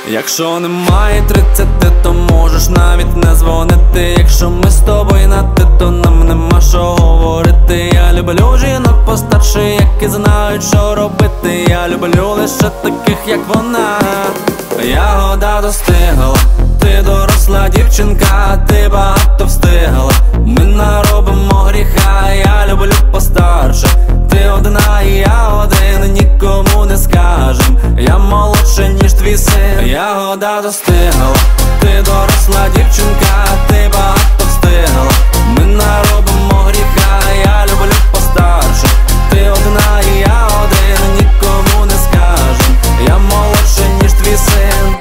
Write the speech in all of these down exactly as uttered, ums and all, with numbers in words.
Якщо немає тридцяти, то можеш навіть не дзвонити. Якщо ми з тобою на ти, то нам нема що говорити. Я люблю жінок постарше, які знають, що робити. Я люблю лише таких, як вона. Ягода достигла, ти доросла дівчинка, ти багато встигла. Ми наробимо гріха, я люблю постарше. Ти одна і я один, нікому не скажем. Я молодше, ніж твій син. Ягода достигла, ти доросла дівчинка, ти багато встигла. Ми наробимо гріха, я люблю постарше. Ти одна і я один, нікому не скажем. Я молодше, ніж твій син.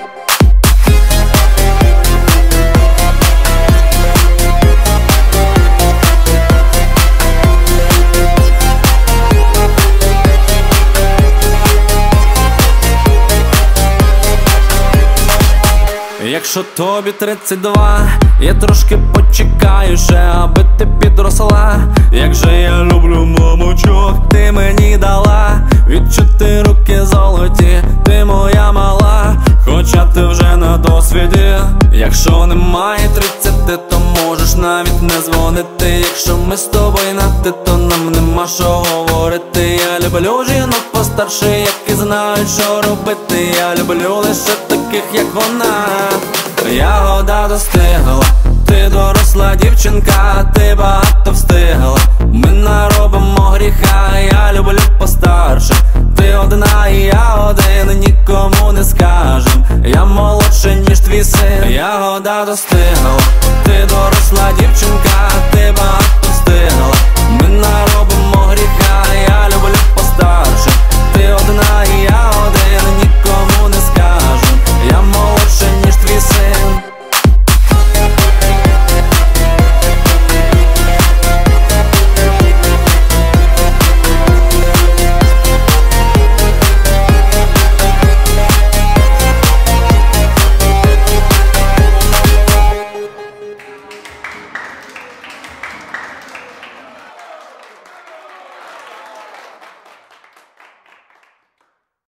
Якщо тобі тридцять два, я трошки почекаю ще, аби ти підросла. Як же я люблю мамочок, ти мені дала. Відчути руки золоті, ти моя мала, хоча ти вже на досвіді. Якщо немає тридцяти, то можеш навіть не дзвонити. Якщо ми з тобою на ти, то нам нема що говорити. Я люблю жінок постарше, які знають, що робити. Я люблю лише таких, як вона. Ягода достигла, ти доросла дівчинка, ти багато встигла. Ми наробимо гріха, я люблю постарше. Ти одна і я один, нікому не скажем. Я молодше, ніж твій син. Ягода достигла, ти доросла дівчинка, ти багато встигла. Ми наробимо гріха.